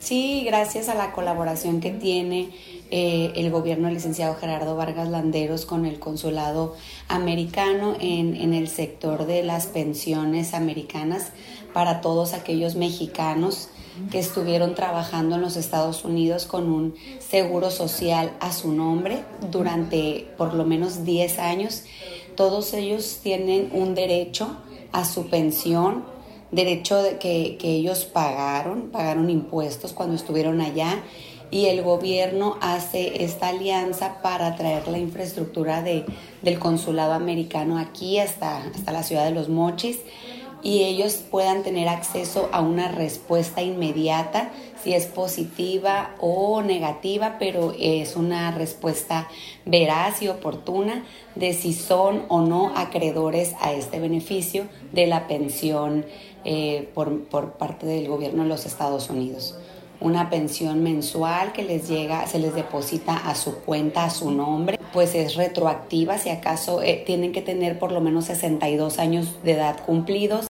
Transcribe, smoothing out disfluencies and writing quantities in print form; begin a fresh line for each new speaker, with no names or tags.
Sí, gracias a la colaboración que tiene el gobierno del licenciado Gerardo Vargas Landeros con el consulado americano en el sector de las pensiones americanas para todos aquellos mexicanos que estuvieron trabajando en los Estados Unidos con un seguro social a su nombre durante por lo menos 10 años. Todos ellos tienen un derecho a su pensión, derecho de que ellos pagaron impuestos cuando estuvieron allá, y el gobierno hace esta alianza para traer la infraestructura del consulado americano aquí hasta la ciudad de Los Mochis, y ellos puedan tener acceso a una respuesta inmediata, si es positiva o negativa, pero es una respuesta veraz y oportuna de si son o no acreedores a este beneficio de la pensión por parte del gobierno de los Estados Unidos. Una pensión mensual que les llega, se les deposita a su cuenta, a su nombre, pues es retroactiva, si acaso tienen que tener por lo menos 62 años de edad cumplidos.